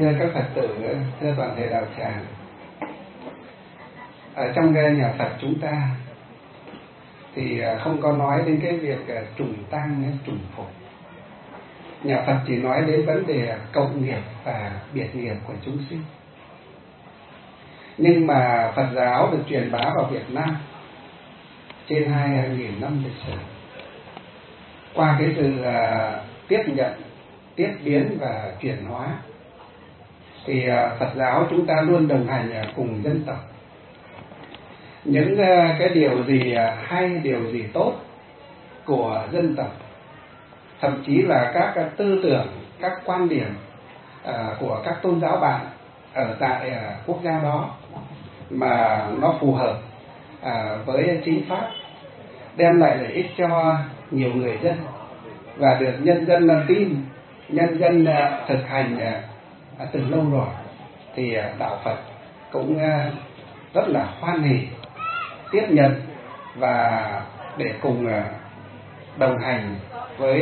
thưa các Phật tử, thưa toàn thể đạo tràng, ở trong cái nhà Phật chúng ta thì không có nói đến cái việc trùng tăng, trùng phục. Nhà Phật chỉ nói đến vấn đề cộng nghiệp và biệt nghiệp của chúng sinh. Nhưng mà Phật giáo được truyền bá vào Việt Nam trên 2.000 năm lịch sử, qua cái sự tiếp nhận, tiếp biến và chuyển hóa, thì Phật giáo chúng ta luôn đồng hành cùng dân tộc. Những cái điều gì hay, điều gì tốt của dân tộc, thậm chí là các tư tưởng, các quan điểm của các tôn giáo bạn ở tại quốc gia đó mà nó phù hợp với chính pháp, đem lại lợi ích cho nhiều người dân và được nhân dân tin, nhân dân thực hành từ lâu rồi, thì đạo Phật cũng rất là hoan hỉ tiếp nhận và để cùng đồng hành với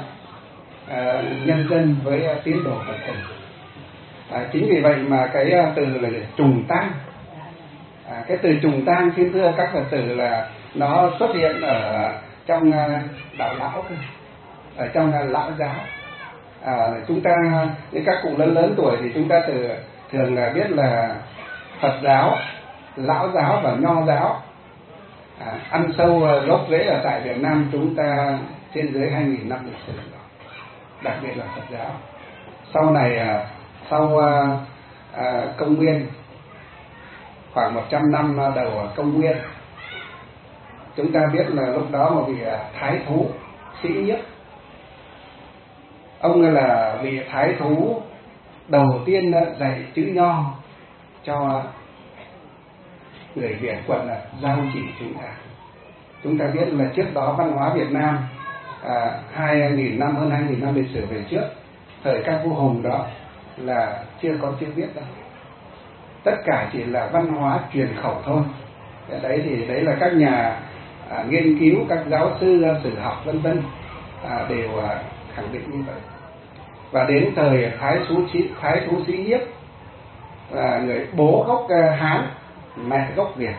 nhân dân, với tín đồ Phật tử. Chính vì vậy mà cái từ là trùng tang, cái từ trùng tang xin thưa các Phật tử là nó xuất hiện ở trong đạo lão cơ, ở trong lão giáo. Chúng ta những các cụ lớn tuổi thì chúng ta thường biết là Phật giáo, lão giáo và nho giáo ăn sâu gốc rễ ở tại Việt Nam chúng ta trên dưới 2.000 năm lịch sử, đặc biệt là Phật giáo. Sau này sau công nguyên, khoảng 100 năm đầu công nguyên, chúng ta biết là lúc đó một vị thái thú Sĩ Nhiếp, ông là vị thái thú đầu tiên dạy chữ nho cho người Việt quận là Giao Chỉ chúng ta. Chúng ta biết là trước đó văn hóa Việt Nam 2.000 năm, hơn 2.000 năm lịch sử về trước, thời các vua Hùng đó là chưa có chữ viết đâu. Tất cả chỉ là văn hóa truyền khẩu thôi. Đấy thì đấy là các nhà nghiên cứu, các giáo sư sử học vân vân đều khẳng định như vậy. Và đến thời Thái thú Sĩ Nhiếp là người bố gốc Hán, mẹ gốc Việt,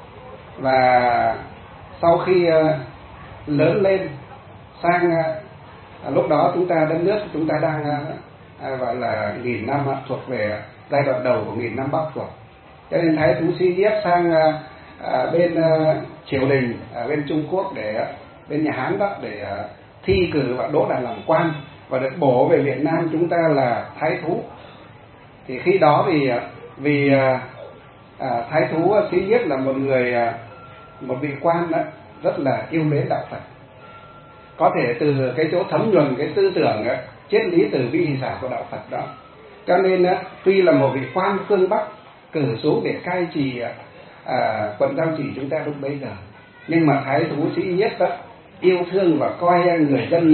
và sau khi lớn lên sang lúc đó chúng ta, đất nước chúng ta đang gọi là 1.000 năm thuộc về giai đoạn đầu của 1.000 năm Bắc thuộc, cho nên Thái thú Sĩ Nhiếp sang bên triều đình bên Trung Quốc, để bên nhà Hán đó, để thi cử và đỗ đạt làm quan và được bổ về Việt Nam chúng ta là thái thú. Thì khi đó thì vì thái thú Sĩ Nhiếp là một vị quan đó, rất là yêu mến đạo Phật, có thể từ cái chỗ thấm nhuần cái tư tưởng triết lý từ bi hỷ xả của đạo Phật đó, cho nên tuy là một vị quan phương Bắc cử xuống để cai trị quận Giao Chỉ chúng ta lúc bấy giờ, nhưng mà thái thú Sĩ Nhiếp đó yêu thương và coi người dân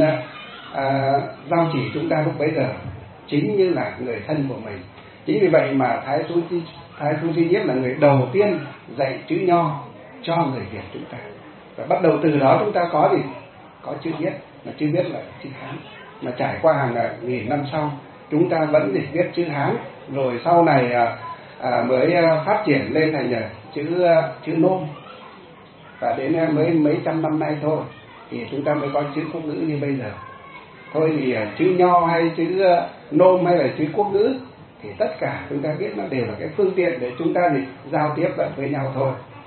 Giao Chỉ chúng ta lúc bấy giờ chính như là người thân của mình. Chính vì vậy mà Thái thú Sĩ Nhiếp là người đầu tiên dạy chữ nho cho người Việt chúng ta, và bắt đầu từ đó chúng ta có chữ viết, mà chữ viết là chữ Hán, mà trải qua hàng nghìn năm sau chúng ta vẫn viết chữ Hán, rồi sau này mới phát triển lên thành chữ Nôm, và đến mấy trăm năm nay thôi thì chúng ta mới có chữ quốc ngữ như bây giờ. Thôi thì chữ nho hay chữ Nôm hay là chữ quốc ngữ thì tất cả chúng ta biết nó đều là cái phương tiện để chúng ta giao tiếp với nhau thôi.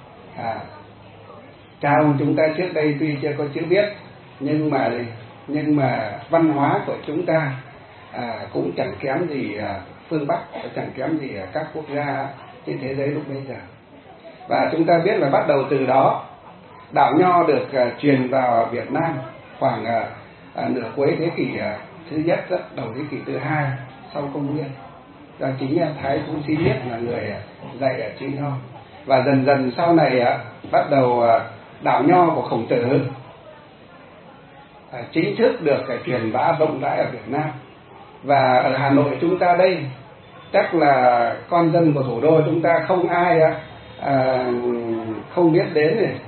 Cha ông chúng ta trước đây tuy chưa có chữ viết, nhưng mà văn hóa của chúng ta cũng chẳng kém gì phương Bắc, chẳng kém gì các quốc gia trên thế giới lúc bây giờ. Và chúng ta biết là bắt đầu từ đó đạo nho được truyền vào Việt Nam khoảng nửa cuối thế kỷ thứ nhất, đầu thế kỷ thứ hai sau công nguyên. Và chính Thái thú Sĩ Nhiếp là người dạy chữ nho, và dần dần sau này bắt đầu đạo nho của Khổng Tử chính thức được truyền bá rộng rãi ở Việt Nam. Và ở Hà Nội chúng ta đây chắc là con dân của thủ đô chúng ta không ai không biết đến này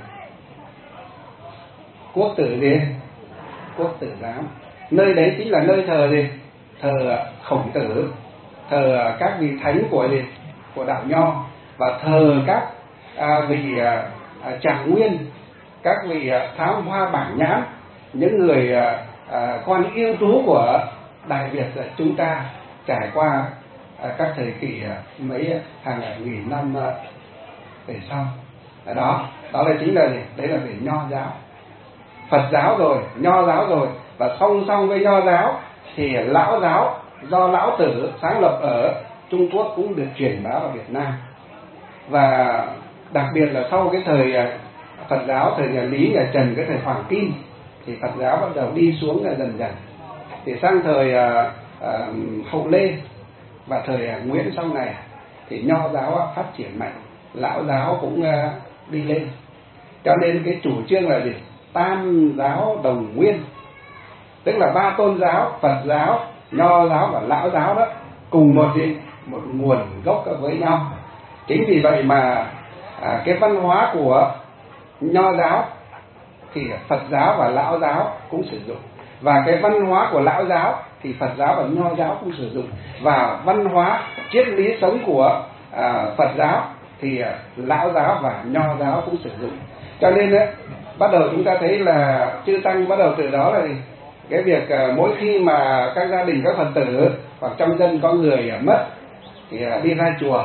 Quốc Tử gì, Quốc Tử Giám. Nơi đấy chính là nơi thờ gì? Thờ Khổng Tử. thờ các vị thánh của đạo Nho, và thờ các vị trạng nguyên, các vị thám hoa bảng nhãn, những người con ưu tú của Đại Việt chúng ta trải qua các thời kỳ mấy hàng nghìn năm về sau. Đó là chính là gì? Đấy là về Nho giáo. Phật giáo rồi, Nho giáo rồi, và song song với Nho giáo thì Lão giáo do Lão Tử sáng lập ở Trung Quốc cũng được truyền bá vào Việt Nam. Và đặc biệt là sau cái thời Phật giáo, thời nhà Lý, nhà Trần, cái thời Hoàng Kim, thì Phật giáo bắt đầu đi xuống dần dần. Thì sang thời Hậu Lê và thời Nguyễn sau này thì Nho giáo phát triển mạnh, Lão giáo cũng đi lên. Cho nên cái chủ trương là gì? Tam giáo đồng nguyên, tức là ba tôn giáo, Phật giáo, Nho giáo và Lão giáo đó cùng một nguồn gốc với nhau. Chính vì vậy mà cái văn hóa của Nho giáo thì Phật giáo và Lão giáo cũng sử dụng, và cái văn hóa của Lão giáo thì Phật giáo và Nho giáo cũng sử dụng, và văn hóa triết lý sống của Phật giáo thì Lão giáo và Nho giáo cũng sử dụng. Cho nên bắt đầu chúng ta thấy là chư tăng bắt đầu từ đó là cái việc mỗi khi mà các gia đình, các Phật tử hoặc trong dân có người mất thì đi ra chùa,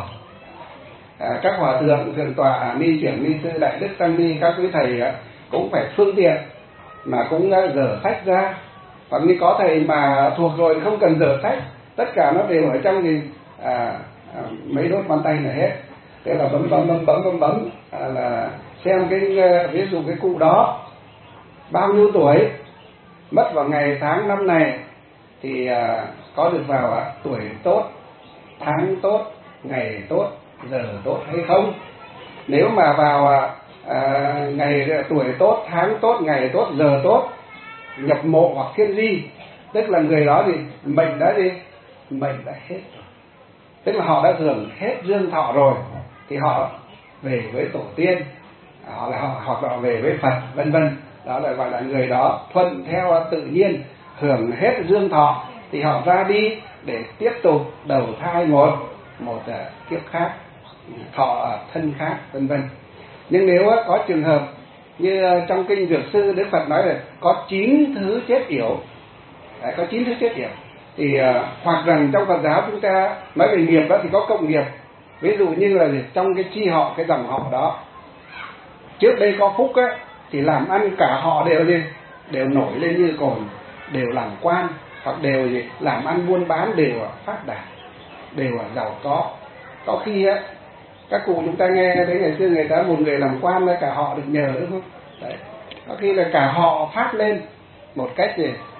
các hòa thượng, thượng tọa, ni trưởng, ni sư, đại đức, tăng ni, các quý thầy cũng phải phương tiện mà cũng dở sách ra, hoặc như có thầy mà thuộc rồi không cần dở sách, tất cả nó đều ở trong thì mấy đốt ngón tay là hết. Thế là bấm là xem cái ví dụ cái cụ đó bao nhiêu tuổi, mất vào ngày tháng năm này thì có được vào tuổi tốt, tháng tốt, ngày tốt, giờ tốt hay không. Nếu mà vào ngày tuổi tốt, tháng tốt, ngày tốt, giờ tốt, nhập mộ hoặc thiên di, tức là người đó thì mệnh đã hết, tức là họ đã hưởng hết dương thọ rồi, thì họ về với tổ tiên, hoặc là về với Phật, vân vân. Đó là gọi là người đó thuận theo tự nhiên, hưởng hết dương thọ thì họ ra đi để tiếp tục đầu thai một kiếp khác, thọ thân khác, vân vân. Nhưng nếu có trường hợp như trong kinh Dược Sư, Đức Phật nói là có 9 thứ chết yểu, có 9 thứ chết yểu, thì hoặc rằng trong Phật giáo chúng ta nói về nghiệp đó thì có cộng nghiệp. Ví dụ như là trong cái chi họ, cái dòng họ đó trước đây có phúc ấy, thì làm ăn cả họ đều nổi lên như cồn, đều làm quan, hoặc đều làm ăn buôn bán đều phát đạt, đều giàu có. Có khi á, các cụ chúng ta nghe thấy ngày xưa người ta một người làm quan là cả họ được nhờ, đúng không? Đấy. Có khi là cả họ phát lên một cách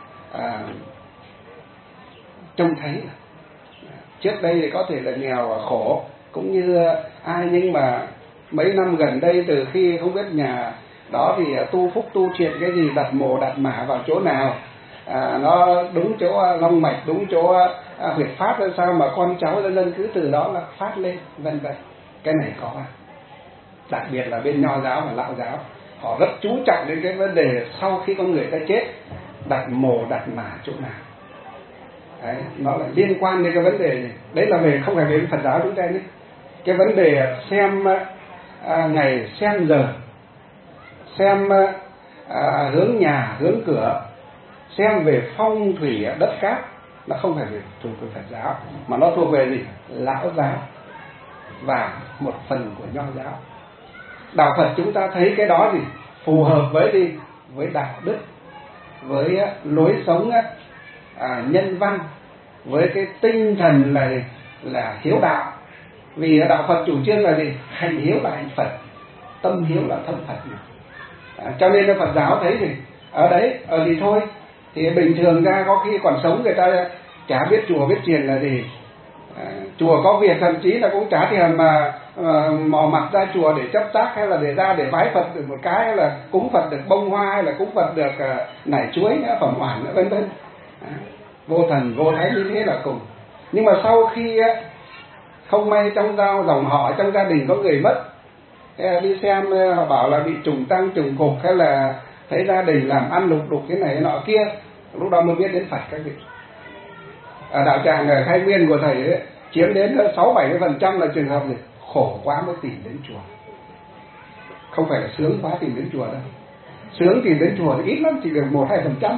trông thấy. Trước đây thì có thể là nghèo và khổ cũng như ai, nhưng mà mấy năm gần đây từ khi không biết nhà đó thì tu phúc tu triện cái gì, đặt mồ đặt mả vào chỗ nào, nó đúng chỗ long mạch, đúng chỗ huyệt pháp hay sao mà con cháu dân cứ từ đó là phát lên, vân vân. Cái này có, đặc biệt là bên Nho giáo và Lão giáo, họ rất chú trọng đến cái vấn đề sau khi con người ta chết đặt mồ đặt mả chỗ nào. Đấy, nó là liên quan đến cái vấn đề này. Đấy là về, không phải về Phật giáo chúng ta nhé. Cái vấn đề xem ngày, xem giờ, xem hướng nhà, hướng cửa, xem về phong thủy đất cát, nó không phải về thuộc về Phật giáo, mà nó thuộc về gì? Lão giáo và một phần của Nho giáo. Đạo Phật chúng ta thấy cái đó thì phù hợp với đạo đức, với lối sống nhân văn, với cái tinh thần là hiếu đạo. Vì đạo Phật chủ trương là gì? Hành hiếu là hành Phật, tâm hiếu là thân Phật. Cho nên là Phật giáo thấy thì ở đấy, thì thôi, thì bình thường ra có khi còn sống người ta chả biết chùa biết chiền là gì. Chùa có việc thậm chí là cũng chả thèm mà mò mặt ra chùa để chấp tác, hay là để ra để bái Phật được một cái, hay là cúng Phật được bông hoa, hay là cúng Phật được nải chuối, phẩm oản, vân vân. Vô thần vô thánh như thế là cùng. Nhưng mà sau khi không may trong dòng họ, trong gia đình có người mất, đi xem họ bảo là bị trùng tăng trùng cục, hay là thấy gia đình làm ăn lục đục cái này nọ kia, lúc đó mới biết đến Phật các vị. Ở đạo tràng Khai Nguyên của thầy ấy, chiếm đến 60-70% là trường hợp gì khổ quá mới tìm đến chùa, không phải là sướng quá tìm đến chùa đâu. Sướng tìm đến chùa thì ít lắm, chỉ được 1-2%.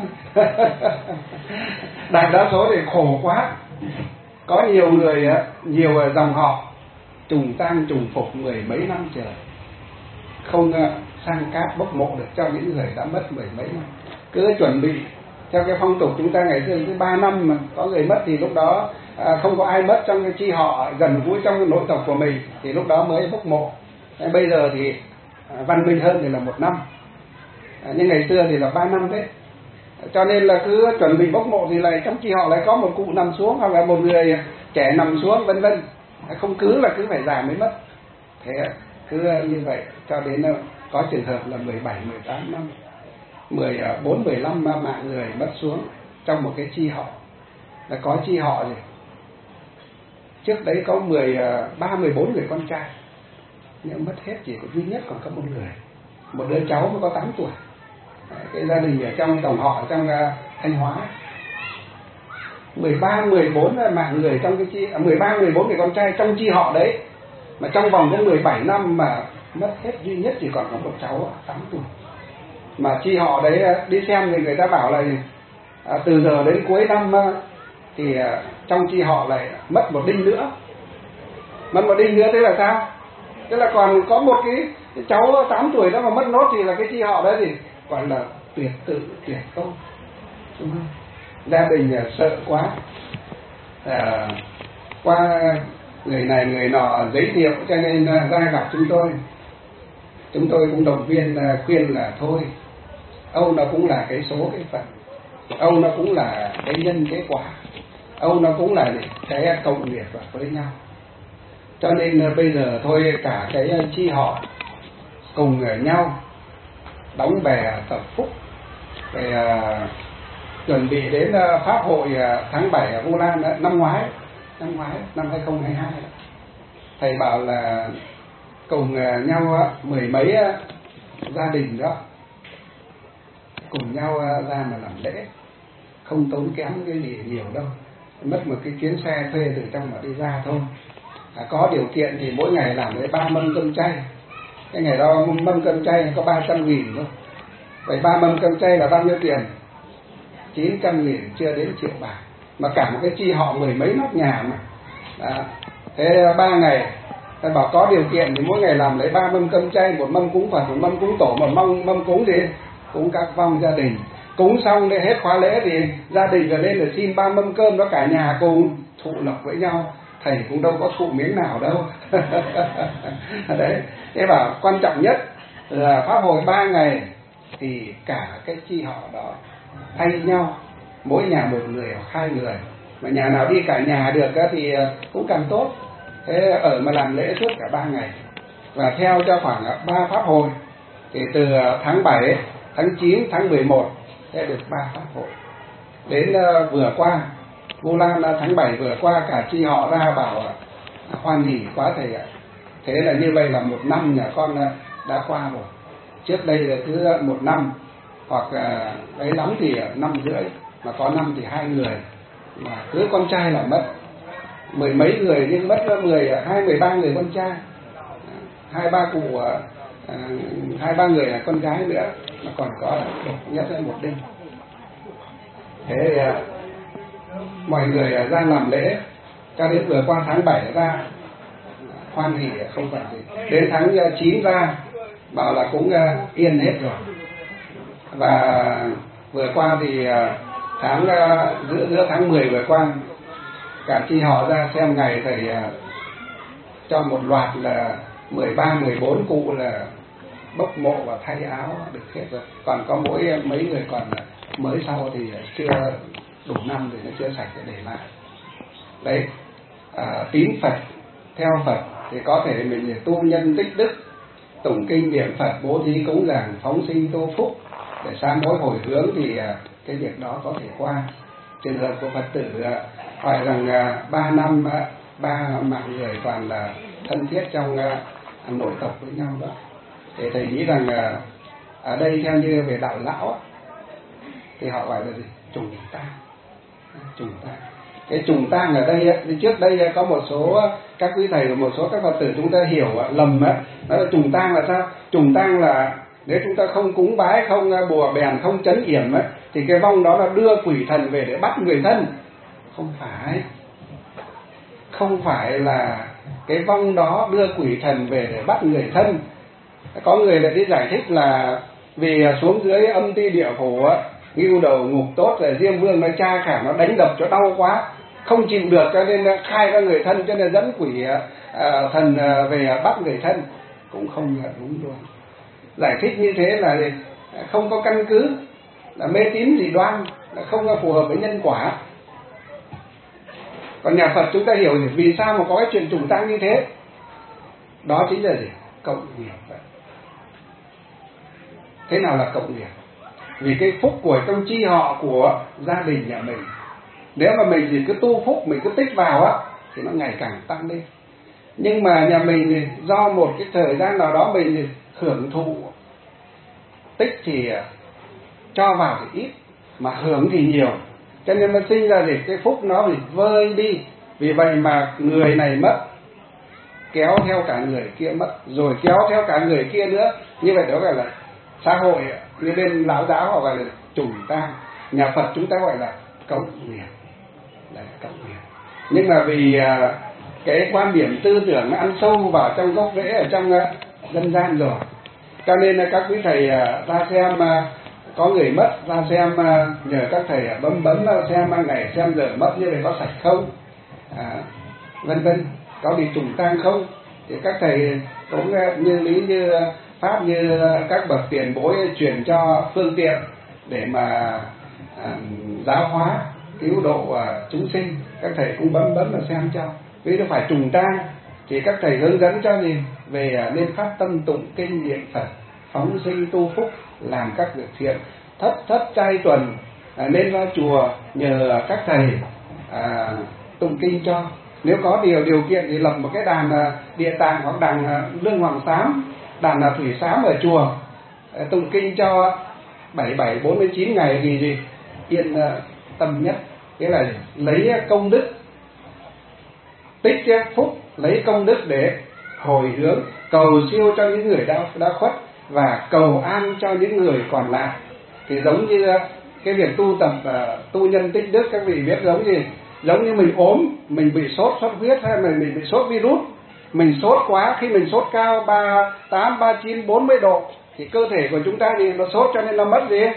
Đại đa số thì khổ quá. Có nhiều người, nhiều dòng họ trùng tang trùng phục 10 mấy năm trời, không sang cát bốc mộ được cho những người đã mất 10 mấy năm. Cứ chuẩn bị theo cái phong tục chúng ta ngày xưa, cứ 3 năm mà có người mất thì lúc đó không có ai mất trong cái chi họ gần gũi trong cái nội tộc của mình thì lúc đó mới bốc mộ. Bây giờ thì văn minh hơn thì là 1 năm, nhưng ngày xưa thì là 3 năm đấy. Cho nên là cứ chuẩn bị bốc mộ thì lại trong chi họ lại có một cụ nằm xuống, hoặc là một người trẻ nằm xuống, vân vân. Không cứ là cứ phải già mới mất. Thế cứ như vậy cho đến có trường hợp là 17-18 năm, 14-15 mạng người mất xuống trong một cái chi họ. Là có chi họ gì trước đấy có 13-14 người con trai, nhưng mất hết chỉ có duy nhất còn có 1 người, một đứa cháu mới có 8 tuổi. Cái gia đình ở trong dòng họ trong Thanh Hóa, 13-14 mạng người trong cái chi, 13-14 người con trai trong chi họ đấy, mà trong vòng có 17 năm mà mất hết duy nhất chỉ còn có một cháu 8 tuổi. Mà chi họ đấy đi xem thì người ta bảo là từ giờ đến cuối năm thì trong chi họ lại mất 1 đinh nữa. Mất 1 đinh nữa thế là sao? Tức là còn có một cái cháu 8 tuổi đó mà mất nốt thì là cái chi họ đấy thì gọi là tuyệt tự tuyệt công. Gia đình sợ quá, qua người này người nọ giới thiệu cho nên ra gặp chúng tôi cũng động viên khuyên là thôi, Âu nó cũng là cái số cái phận, Âu nó cũng là cái nhân cái quả, Âu nó cũng là cái cộng nghiệp với nhau. Cho nên bây giờ thôi cả cái chi họ cùng nhau đóng bè tập phúc, để chuẩn bị đến pháp hội tháng 7 ở Vu Lan năm ngoái năm 2022. Thầy bảo là cùng nhau 10 mấy gia đình đó cùng nhau ra mà làm lễ, không tốn kém cái gì nhiều đâu, mất một cái chuyến xe thuê từ trong mà đi ra thôi. Có điều kiện thì mỗi ngày làm với 3 mâm cơm chay. Cái ngày đó mâm cơm chay có 300.000 thôi. Vậy 3 mâm cơm chay là bao nhiêu tiền? 900.000, chưa đến 1 triệu bạc. Mà cả một cái chi họ 10 mấy nóc nhà mà. Đó. Thế 3 ngày, ta bảo có điều kiện thì mỗi ngày làm lấy 3 mâm cơm chay, 1 mâm cúng Phật, 1 mâm cúng tổ, mà mâm cúng gì? Cúng các vong gia đình. Cúng xong để hết khóa lễ thì gia đình rồi lên là xin 3 mâm cơm đó, cả nhà cùng thụ lộc với nhau. Thầy cũng đâu có thụ miếng nào đâu. Đấy, thế bảo quan trọng nhất là pháp hội 3 ngày thì cả cái chi họ đó thay nhau, mỗi nhà 1 người hoặc 2 người, mà nhà nào đi cả nhà được thì cũng càng tốt. Thế ở mà làm lễ suốt cả 3 ngày, và theo cho khoảng 3 pháp hội, thì từ tháng 7, tháng 9, tháng 11 sẽ được 3 pháp hội. Đến vừa qua Vu Lan tháng 7 vừa qua, cả chi họ ra bảo hoan hỉ quá thầy ạ. Thế là như vậy là 1 năm nhà con đã qua rồi. Trước đây là cứ 1 năm, hoặc đấy lắm thì 1,5 năm, mà có năm thì 2 người, mà cứ con trai là mất 10 mấy người, nhưng mất 13 người con trai, 2-3 cụ, 2-3 người là con gái nữa, mà còn có nhất là 1 đinh. Thế mọi người ra làm lễ, cho đến vừa qua tháng 7 ra hoan hỉ không phải gì. Đến tháng 9 ra bảo là cũng yên hết rồi. Và vừa qua thì tháng giữa tháng 10 vừa qua, cả chi họ ra xem ngày thầy cho một loạt là 13-14 cụ là bốc mộ và thay áo được hết rồi. Còn có mỗi mấy người còn mới sau thì chưa đủ năm thì nó chưa sạch để lại. Đấy, tín Phật, theo Phật thì có thể mình tu nhân tích đức, tụng kinh niệm Phật, bố thí cúng dường, phóng sinh tu phúc để sám hối hồi hướng thì cái việc đó có thể qua. Trường hợp của Phật tử hỏi rằng 3 năm 3 mạng người toàn là thân thiết trong nội tộc với nhau đó. Thì thầy nghĩ rằng ở đây theo như về đạo lão thì họ gọi là gì? Trùng tang. Cái trùng tang ở đây ấy, trước đây có một số các quý thầy và một số các Phật tử chúng ta hiểu lầm ấy, đó là trùng tang là sao? Trùng tang là nếu chúng ta không cúng bái, không bùa bèn, không trấn yểm ấy, thì cái vong đó là đưa quỷ thần về để bắt người thân. Không phải là cái vong đó đưa quỷ thần về để bắt người thân. Có người lại đi giải thích là vì xuống dưới âm ti địa phủ á, ngưu đầu ngục tốt rồi Diêm Vương nó tra khảo nó đánh đập cho đau quá, không chịu được cho nên khai ra người thân, cho nên dẫn quỷ thần về bắt người thân. Cũng không là đúng luôn. Giải thích như thế là không có căn cứ, là mê tín dị đoan, là không phù hợp với nhân quả. Còn nhà Phật chúng ta hiểu vì sao mà có cái chuyện trùng tang như thế. Đó chính là gì? Cộng nghiệp. Thế nào là cộng nghiệp? Vì cái phúc của trong chi họ của gia đình nhà mình, nếu mà mình chỉ cứ tu phúc, mình cứ tích vào á, thì nó ngày càng tăng lên. Nhưng mà nhà mình thì do một cái thời gian nào đó mình thì hưởng thụ, tích thì cho vào thì ít, mà hưởng thì nhiều, cho nên nó sinh ra thì cái phúc nó bị vơi đi. Vì vậy mà người này mất, kéo theo cả người kia mất, rồi kéo theo cả người kia nữa. Như vậy đó gọi là xã hội, như bên lão giáo họ gọi là trùng tang. Nhà Phật chúng ta gọi là cộng nghiệp. Đấy, cộng nghiệp. Nhưng mà vì cái quan điểm tư tưởng nó ăn sâu vào trong gốc rễ ở trong dân gian rồi, cho nên là các quý thầy ra xem có người mất, ra xem nhờ các thầy bấm xem ngày xem giờ mất như vậy có sạch không, vân vân, có bị trùng tang không. Thì các thầy cũng như lý như pháp, như các bậc tiền bối truyền cho phương tiện để mà giáo hóa cứu độ chúng sinh. Các thầy cũng bấm mà xem cho. Vì nó phải trùng tang thì các thầy hướng dẫn cho gì về nên phát tâm tụng kinh niệm Phật, phóng sinh tu phúc, làm các việc thiện, thất trai tuần, nên ra chùa nhờ các thầy tụng kinh cho. Nếu có điều kiện thì lập một cái đàn địa tạng hoặc đàn lương hoàng xám, đàn thủy xám ở chùa, tụng kinh cho 47-49 ngày thì gì yên tâm nhất. Nghĩa là lấy công đức, tích phúc, lấy công đức để hồi hướng cầu siêu cho những người đã khuất và cầu an cho những người còn lại. Thì giống như cái việc tu tập tu nhân tích đức, các vị biết giống gì? Giống như mình ốm, mình bị sốt xuất huyết hay mình bị sốt virus, mình sốt quá, khi mình sốt cao 38, 39, 40 độ thì cơ thể của chúng ta thì nó sốt cho nên nó mất gì?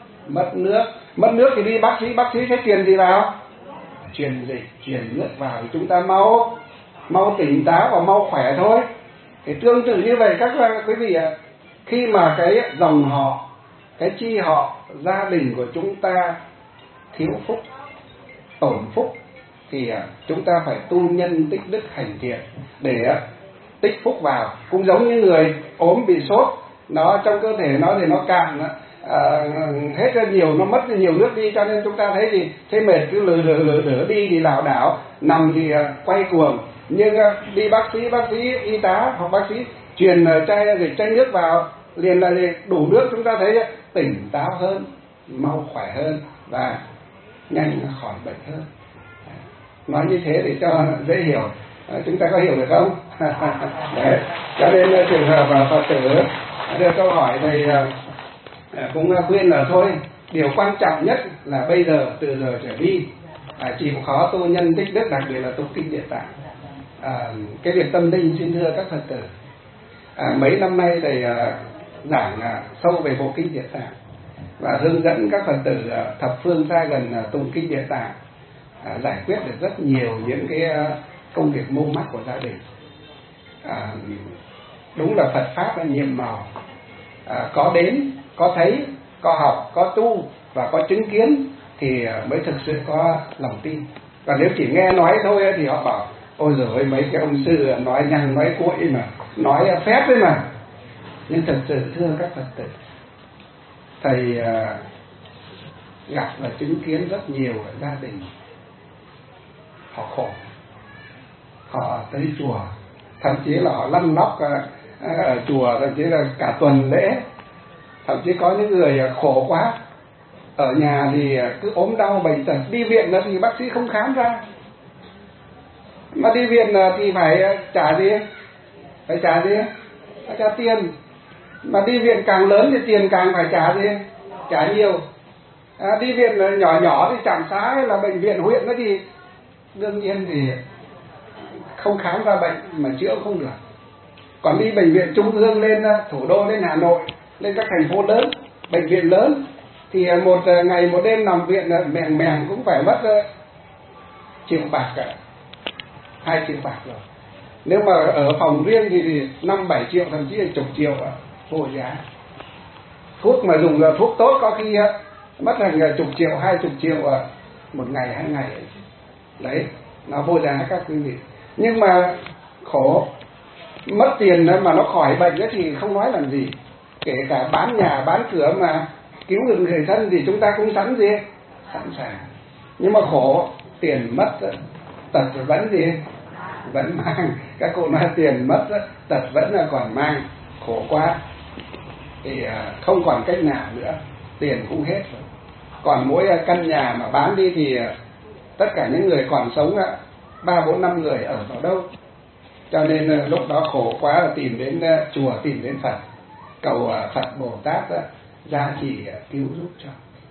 Mất nước thì đi bác sĩ sẽ truyền gì vào? Truyền dịch, truyền nước vào thì chúng ta mau tỉnh táo và mau khỏe thôi. Thì tương tự như vậy các quý vị ạ, khi mà cái dòng họ, cái chi họ, gia đình của chúng ta thiếu phúc, tổn phúc, thì chúng ta phải tu nhân tích đức hành thiện để tích phúc vào. Cũng giống như người ốm bị sốt, nó trong cơ thể nó thì nó cạn hết ra nhiều, nó mất nhiều nước đi, cho nên chúng ta thấy gì thế mệt cứ lử đi thì lảo đảo, nằm thì quay cuồng. Nhưng đi bác sĩ y tá hoặc bác sĩ truyền chai nước vào liền là đủ nước, chúng ta thấy tỉnh táo hơn, mau khỏe hơn và nhanh khỏi bệnh hơn. Nói như thế để cho dễ hiểu, chúng ta có hiểu được không? Đấy. Cho nên trường hợp Phật tử đưa câu hỏi thì cũng khuyên là thôi, điều quan trọng nhất là bây giờ từ giờ trở đi chịu khó tu nhân tích đức, đặc biệt là tụng kinh Địa Tạng. Cái việc tâm linh xin thưa các Phật tử, mấy năm nay thầy giảng sâu về bộ kinh Địa Tạng và hướng dẫn các Phật tử thập phương xa gần tụng kinh Địa Tạng, giải quyết được rất nhiều những cái công việc mưu mắc của gia đình. Đúng là Phật pháp là nhiệm màu, có đến, có thấy, có học, có tu và có chứng kiến thì mới thực sự có lòng tin. Còn nếu chỉ nghe nói thôi thì họ bảo ôi giời ơi, mấy cái ông sư nói nhằng nói cuội mà, nói phép đấy mà. Nhưng thật sự thưa các Phật tử, thầy gặp và chứng kiến rất nhiều gia đình họ khổ, họ tới chùa, thậm chí là họ lăn lóc ở chùa, thậm chí là cả tuần lễ, thậm chí có những người khổ quá ở nhà thì cứ ốm đau bệnh tật, đi viện thì bác sĩ không khám ra, mà đi viện thì phải trả gì? Phải trả gì? Phải trả tiền. Mà đi viện càng lớn thì tiền càng phải trả gì? Trả nhiều. Đi viện nhỏ nhỏ thì trạm xá hay là bệnh viện huyện thì đương nhiên thì không khám ra bệnh mà chữa không được. Còn đi bệnh viện trung ương lên thủ đô, lên Hà Nội, lên các thành phố lớn, bệnh viện lớn thì một ngày một đêm nằm viện mèng cũng phải mất triệu bạc cả, 2 triệu bạc rồi. Nếu mà ở phòng riêng thì 5-7 triệu, thậm chí là chục triệu vô giá. Thuốc mà dùng thuốc tốt có khi mất thành chục triệu, 20 triệu một ngày 2 ngày đấy, nó vô giá các quý vị. Nhưng mà khổ, mất tiền mà nó khỏi bệnh thì không nói làm gì. Kể cả bán nhà bán cửa mà cứu được người thân thì chúng ta cũng sẵn sàng. Nhưng mà khổ, tiền mất tật vẫn vẫn mang. Các cụ nói tiền mất tật vẫn là còn mang, khổ quá. Thì không còn cách nào nữa, tiền cũng hết rồi. Còn mỗi căn nhà mà bán đi thì tất cả những người còn sống 3, 4, 5 người ở vào đâu. Cho nên lúc đó khổ quá là tìm đến chùa, tìm đến Phật, cầu Phật Bồ Tát gia trì cứu giúp cho.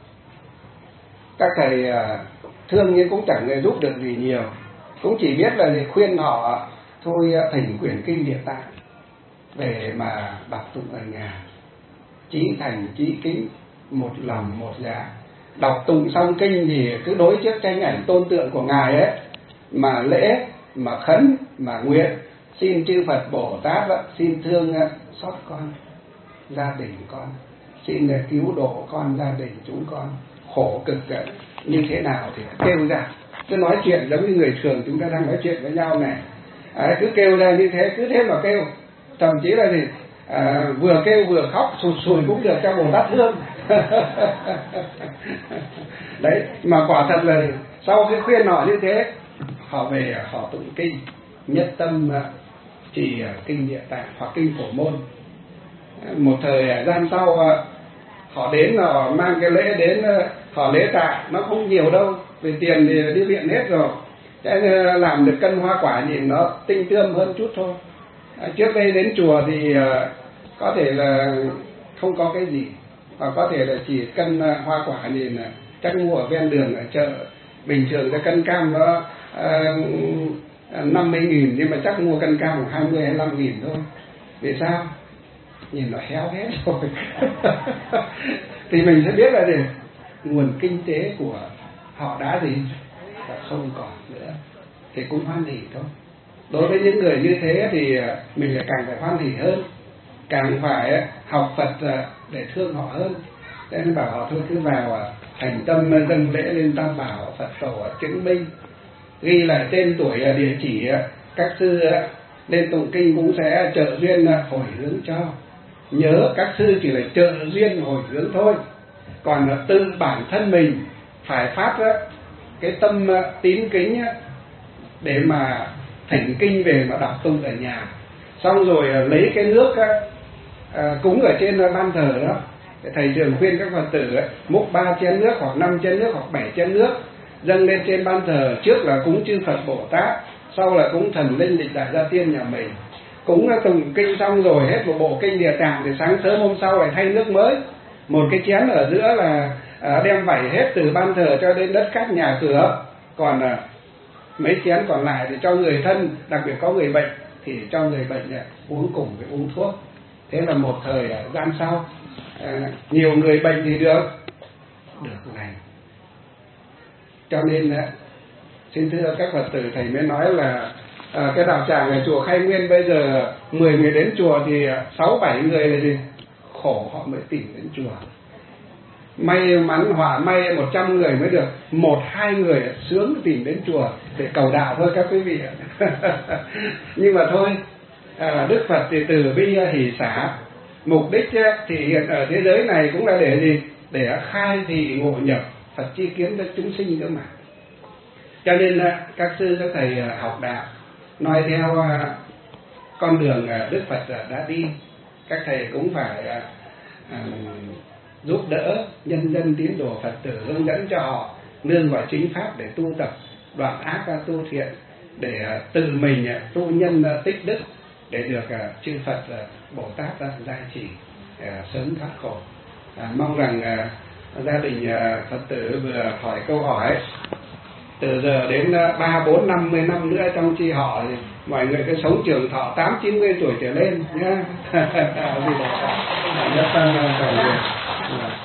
Các thầy thương nhưng cũng chẳng người giúp được gì nhiều, cũng chỉ biết là khuyên họ thôi thỉnh quyển kinh Địa Tạng về mà đọc tụng ở nhà, chí thành chí kính, một lòng một dạ. Đọc tụng xong kinh thì cứ đối trước tranh ảnh tôn tượng của ngài ấy mà lễ, mà khấn, mà nguyện, xin chư Phật Bồ Tát xin thương xót con, gia đình con, xin cứu độ con, gia đình chúng con khổ cực như thế nào thì kêu ra. Cứ nói chuyện giống như người thường chúng ta đang nói chuyện với nhau này, cứ kêu ra như thế, cứ thế mà kêu, thậm chí là vừa kêu vừa khóc sụt sùi cũng được cho Bồ Tát thương. Đấy, mà quả thật là sau cái khuyên họ như thế, họ về họ tụng kinh, nhất tâm trì kinh Địa Tạng hoặc kinh Phổ Môn. Một thời gian sau họ đến, họ mang cái lễ đến, họ lễ tạ, nó không nhiều đâu, vì tiền thì đi viện hết rồi, thế nên làm được cân hoa quả nhìn nó tinh tươm hơn chút thôi. Trước đây đến chùa thì có thể là không có cái gì, hoặc có thể là chỉ cân hoa quả nhìn chắc mua ở ven đường ở chợ. Bình thường cái cân cam nó 50.000, nhưng mà chắc mua cân cam 20-25.000 thôi. Vì sao? Nhìn nó héo hết rồi. Thì mình sẽ biết là nguồn kinh tế của họ đã không còn nữa, thì cũng hoan hỉ thôi. Đối với những người như thế thì mình lại càng phải hoan hỉ hơn, càng phải học Phật để thương họ hơn. Thế nên bảo họ thôi cứ vào thành tâm dâng lễ lên Tam Bảo, Phật tổ chứng minh, ghi là tên tuổi địa chỉ, các sư lên tụng kinh cũng sẽ trợ duyên hồi hướng cho. Nhớ các sư chỉ là trợ duyên hồi hướng thôi, còn từ bản thân mình phải phát cái tâm tín kính để mà thỉnh kinh về mà đọc tụng ở nhà. Xong rồi lấy cái nước cúng ở trên ban thờ đó, thầy thường khuyên các Phật tử múc 3 chén nước hoặc 5 chén nước hoặc 7 chén nước dâng lên trên ban thờ. Trước là cúng chư Phật Bồ Tát, sau là cúng thần linh Lịch Đại Gia Tiên nhà mình. Cúng tụng kinh xong rồi hết một bộ kinh Địa Tạng thì sáng sớm hôm sau lại thay nước mới. Một cái chén ở giữa là đem vẩy hết từ ban thờ cho đến đất cát nhà cửa, còn mấy chén còn lại thì cho người thân, đặc biệt có người bệnh thì cho người bệnh uống cùng với uống thuốc. Thế là một thời gian sau, nhiều người bệnh thì được lành. Cho nên xin thưa các Phật tử, thầy mới nói là cái đạo tràng ở chùa Khai Nguyên bây giờ 10 người đến chùa thì 6-7 người là khổ họ mới tìm đến chùa. May mắn họa may 100 người mới được 1-2 người sướng tìm đến chùa để cầu đạo thôi các quý vị. Nhưng mà thôi, Đức Phật thì từ bi hỷ xả, mục đích thì hiện ở thế giới này cũng là để gì? Để khai thị ngộ nhập, Phật chi kiến cho chúng sinh nữa mà. Cho nên các sư các thầy học đạo nói theo con đường Đức Phật đã đi, các thầy cũng phải giúp đỡ nhân dân tín đồ Phật tử, hướng dẫn cho họ nương vào chính pháp để tu tập, đoạn ác ra tu thiện, để tự mình tu nhân tích đức, để được chư Phật Bồ Tát gia trì sớm thoát khổ. Mong rằng gia đình Phật tử vừa hỏi câu hỏi, từ giờ đến 3, 4, 50 năm nữa trong chi họ thì mọi người cứ sống trường thọ 8, 90 tuổi trở lên nhé. Rất